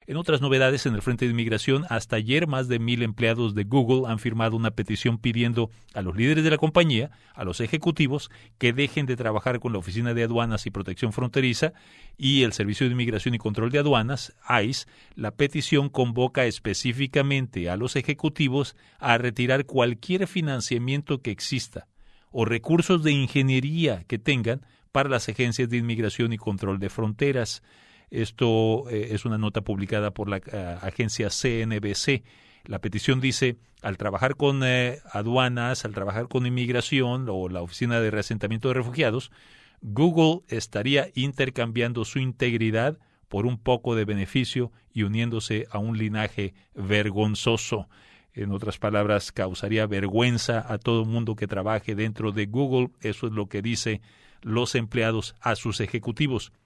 En otras novedades, en el frente de inmigración, hasta ayer más de 1,000 empleados de Google han firmado una petición pidiendo a los líderes de la compañía, a los ejecutivos, que dejen de trabajar con la Oficina de Aduanas y Protección Fronteriza y el Servicio de Inmigración y Control de Aduanas, ICE. La petición convoca específicamente a los ejecutivos a retirar cualquier financiamiento que exista o recursos de ingeniería que tengan para las agencias de inmigración y control de fronteras. Esto es una nota publicada por la agencia CNBC. La petición dice, al trabajar con aduanas, al trabajar con inmigración o la Oficina de Reasentamiento de Refugiados, Google estaría intercambiando su integridad por un poco de beneficio y uniéndose a un linaje vergonzoso. En otras palabras, causaría vergüenza a todo mundo que trabaje dentro de Google. Eso es lo que dice los empleados a sus ejecutivos.